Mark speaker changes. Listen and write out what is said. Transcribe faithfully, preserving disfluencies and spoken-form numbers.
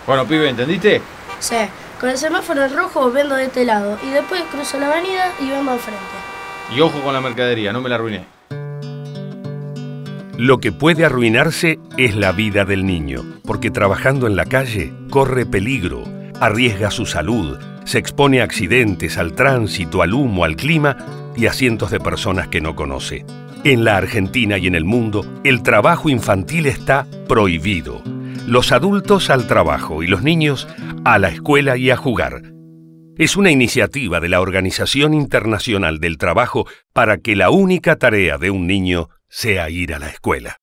Speaker 1: Bueno, pibe, ¿entendiste?
Speaker 2: Sí, con el semáforo en rojo vendo de este lado y después cruzo la avenida y vendo al frente.
Speaker 1: Y ojo con la mercadería, no me la arruiné.
Speaker 3: Lo que puede arruinarse es la vida del niño, porque trabajando en la calle corre peligro, arriesga su salud, se expone a accidentes, al tránsito, al humo, al clima y a cientos de personas que no conoce. En la Argentina y en el mundo, el trabajo infantil está prohibido. Los adultos al trabajo y los niños a la escuela y a jugar. Es una iniciativa de la Organización Internacional del Trabajo para que la única tarea de un niño sea ir a la escuela.